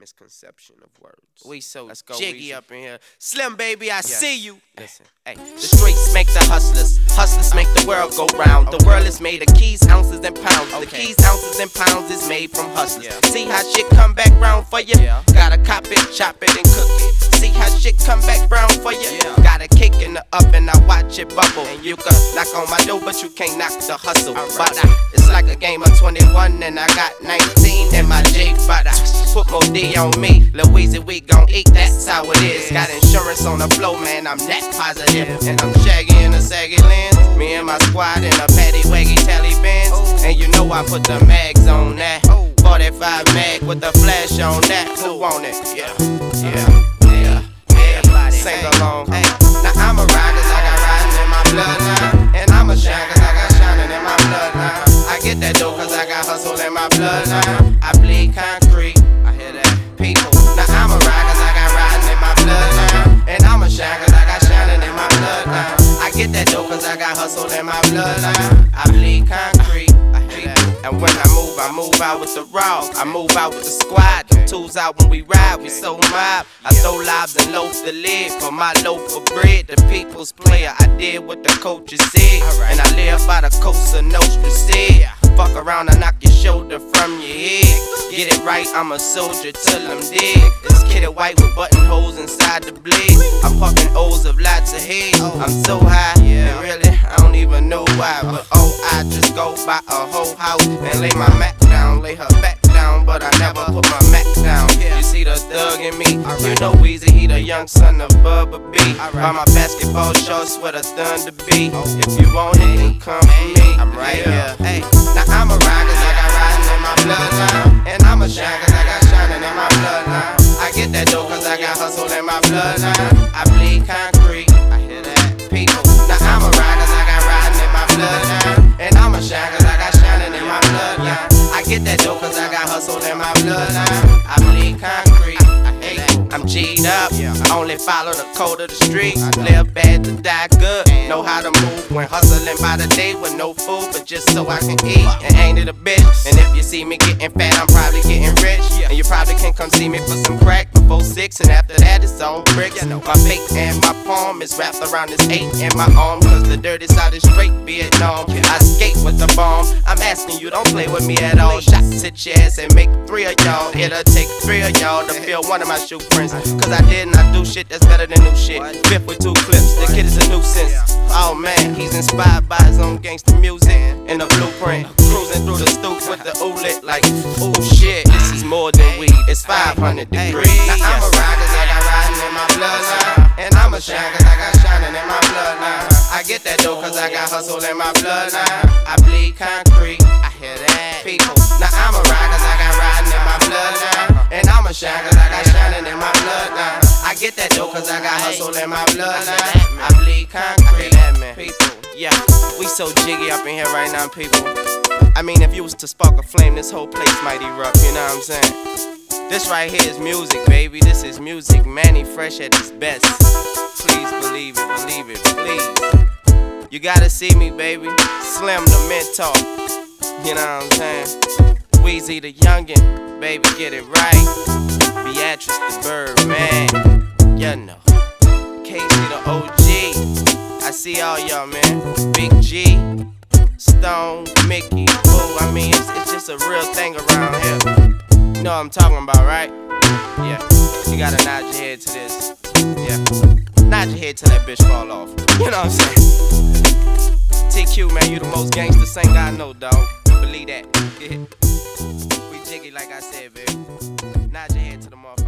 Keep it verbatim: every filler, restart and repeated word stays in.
misconception of words. We so Let's go, jiggy Weezy. up in here. Slim baby, I Yes. see you. Listen. Hey, the streets make the hustlers. Hustlers make the world go round. The world is made of keys, ounces, and pounds. The Okay. keys, ounces, and pounds is made from hustlers. Yeah. See how shit come back round for you? Yeah. Gotta cop it, chop it, and cook it. See how shit come back round for you? Yeah. Got a cake in the oven, I watch it bubble. And you can knock on my door, but you can't knock the hustle. Alright. But I, it's like a game of twenty-one, and I got nineteen in my J. But I put more D on me. Louise, we gon' eat, that's how it is. Got insurance on the flow, man, I'm net positive. And I'm shaggy in a saggy lens. Me and my squad in a paddy waggy tally bands. And you know I put the mags on that. forty-five mag with the flash on that. Who want it? Yeah, yeah, yeah. Everybody sing along. Hey, now I'm a ride cause I got riding in my bloodline. And I'm a shine cause I got shining in my bloodline. I get that dough cause I got hustle in my bloodline. I bleed concrete. I hear that. People. Now I'm a ride cause I got riding in my bloodline. And I'm a shine cause I got shining in my bloodline. I get that dough cause I got hustle in my bloodline. I bleed concrete. I hear that. And when I move, I move out with the raw. I move out with the squad. The tools out when we ride, we so mob. I throw lives and loaf the lid for my loaf of bread. The people's player, I did what the coaches said. And I live by the coast of Nostra said. Fuck around and knock your shoulder from your head. Get it right, I'm a soldier till I'm dead. This kitty white with buttonholes inside the blade. I'm fucking O's of lots of head. I'm so high, and really, I don't even know why. But oh, I just go buy a whole house and lay my Mac down, lay her back down. But I never put my Mac down. You see the thug in me, you know Weezy, he the young son of Bubba B. Buy my basketball shorts with a thunder B. If you want it, then come for me. I'm right here. Hey, now I'm a ride cause I got riding in my bloodline. And I'm a shine cause I got shining in my bloodline. I get that dough cause I got hustle in my bloodline. I bleed concrete. I hear that. People. Now I'm a ride cause I got riding in my bloodline. And I'm a shine cause I got shining in my bloodline. I get that dough cause I got hustle in my bloodline. I bleed concrete. I hate that. I'm G'd up, I only follow the code of the streets. Live bad to die good, know how to move when hustling by the day with no food, but just so I can eat. And ain't it a bitch? And if you see me getting fat, I'm probably getting rich. And you probably can come see me for some crack before six, and after that it's on bricks. My fake and my palm is wrapped around this eight in my arm, cause the dirty side is straight Vietnam. I skate with the bomb, I'm asking you, don't play with me at all. Shots hit your ass and make three of y'all. It'll take three of y'all to feel one of my shoe prints. Cause I did not do shit that's better than new shit. Fifth with two clips, the kid is a nuisance. Oh man, he's inspired by his own gangster music in the blueprint. Cruising through the stoop with the ooh lit like, ooh shit, this is more than weed, it's five hundred degrees. Now I'm a ride cause I got riding in my bloodline. And I'm a shine cause I got shining in my bloodline. I get that dough cause I got hustle in my bloodline. I bleed concrete, I hear that. People. Now I'm a ride cause I got riding in my bloodline. And I'm a shine cause I got shining in my bloodline. I get that dough cause I got hustle in my bloodline. I bleed concrete, people. Yeah, we so jiggy up in here right now, people. I mean, if you was to spark a flame, this whole place might erupt, you know what I'm saying? This right here is music, baby. This is music, Manny Fresh at his best. Please believe it, believe it, please. You gotta see me, baby. Slim the mentor. You know what I'm saying? Weezy the youngin', baby, get it right. Beatrice the bird, man. You know. Casey the O G. I see all y'all, man. Big G, Stone, Mickey, Boo. I mean, it's, it's just a real thing around here. You know what I'm talking about, right? Yeah. You gotta nod your head to this. Yeah. Nod your head till that bitch fall off. You know what I'm saying? T Q, man, you the most gangster singer I know, dog. Believe that. Yeah. We jiggy like I said, baby. Nod your head to the motherfucker.